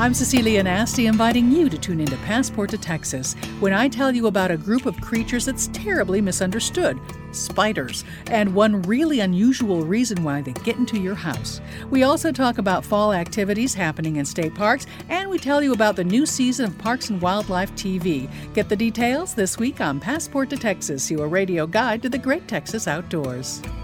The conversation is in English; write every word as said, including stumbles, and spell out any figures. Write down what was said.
I'm Cecilia Nasty, inviting you to tune into Passport to Texas when I tell you about a group of creatures that's terribly misunderstood, spiders, and one really unusual reason why they get into your house. We also talk about fall activities happening in state parks, and we tell you about the new season of Parks and Wildlife T V. Get the details this week on Passport to Texas, your radio guide to the great Texas outdoors.